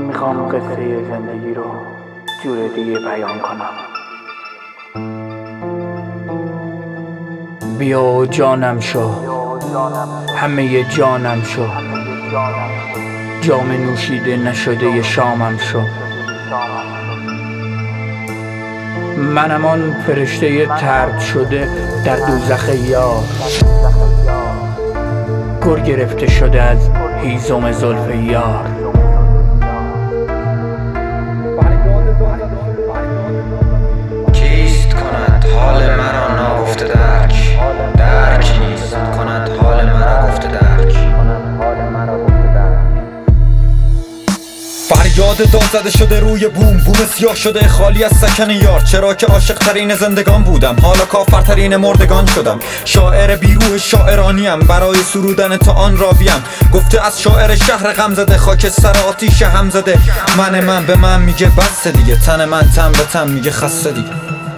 میخوام قصه زندگی رو جور دیگه بیان کنم. بیا و جانم شو، همه جانم شو، جام نوشیده نشده شامم شو. منم آن فرشته طرد شده در دوزخ یار، گر گرفته شده از هیزم زلف یار. کیست کند حال مرا ناگفته درک نیست کند حال مرا گفته درک. فریاد داد زده شده روی بوم سیاه شده خالی از سکن یار. چرا که عاشق ترین زندگان بودم، حالا کافرترین مردگان شدم. شاعر بیروح شاعرانیم، برای سرودن تا آن راویم. گفته از شاعر شهر غم زده، خاک سر آتیش هم زده. من به من میگه بس دیگه، تن من تن به تن میگه خسته دیگه.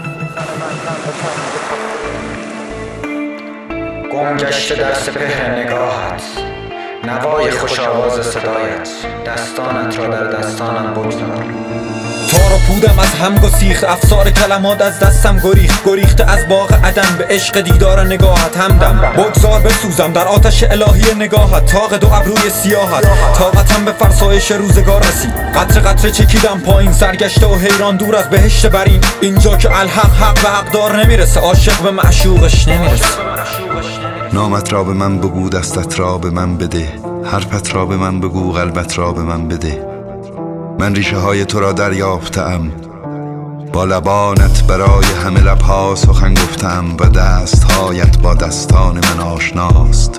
گم گشته در سپهر نگاهت، نوای خوش آواز صدایت، دستانت را در دستانم بگذار. تار و پودم از هم گسیخت، افسار کلمات از دستم گریخته از باغ عدم به عشق دیدار نگاهت همدم. بگذار بسوزم در آتش الهی نگاهت، طاق دو ابروی سیاهت. طاقتم به فرسایش روزگار رسید، قطره قطره چکیدم پایین، سرگشته و حیران دور از بهشت برین. اینجا که الحق حق به حقدار نمیرسه، عاشق به معشوقش نمیرسه. نامت را به من بگو، دستت را به من بده، حرفت را به من بگو، قلبت را به من بده. من ریشه های تو را دریافتم، با لبانت برای همه لبها سخن گفتم و دستهایت با دستان من آشناست.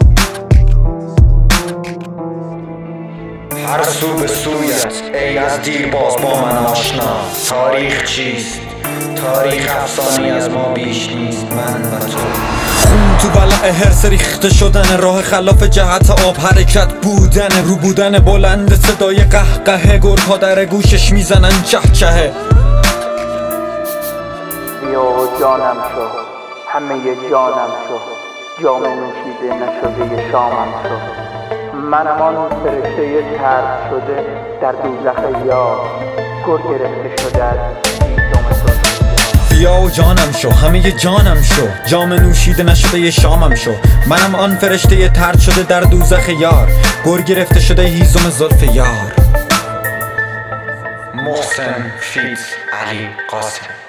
هر سو به سویت ای از دیر باز با من آشنا. تاریخ چیست؟ تاریخ افسانه‌ای از ما بیش نیست، من و تو. خون تو بلع هرس ریخته شدن، راه خلاف جهت آب، حرکت بودن، رو بودن بلند صدای قهقه. گرگ‌ها در گوشش میزنن چهچهه. بیا و جانم شو، همه جانم شو، جام نوشیده نشده شامم شو. منم آن فرشته طرد شده در دوزخ یار، گر گرفته شده از هیزم زلف. بیا و جانم شو، همه جانم شو، جام نوشیده نشده شامم شو. منم آن فرشته طرد شده در دوزخ یار، گر گرفته شده هیزم زلف یار. محسن فیض علی قاسم.